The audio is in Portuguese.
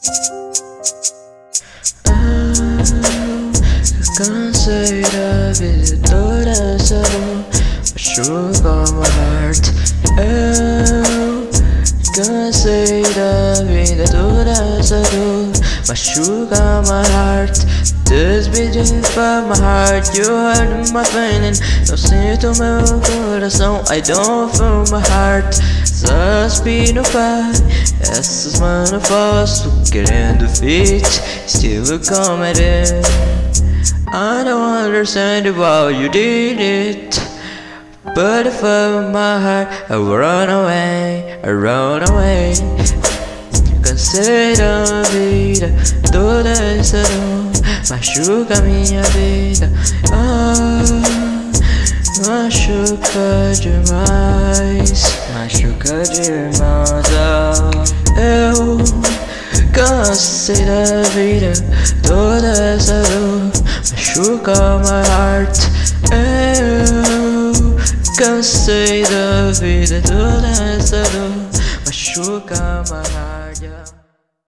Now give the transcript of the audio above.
Cansei da vida toda essa dor machuca my heart. Eu cansei da vida toda essa dor machuca my heart. This beating for my heart, you hurt my feeling. Eu sinto meu coração, I don't feel my heart. Suspiro pai, essas mãos eu faço querendo fit, still comedy. I don't understand why you did it, but if I'm my heart, I will run away, I run away. Cansei da vida, toda essa dor machuca minha vida. Machuca demais, machuca demais. Eu cansei da vida, toda essa dor machuca my heart. Eu cansei da vida, toda essa dor machuca my heart.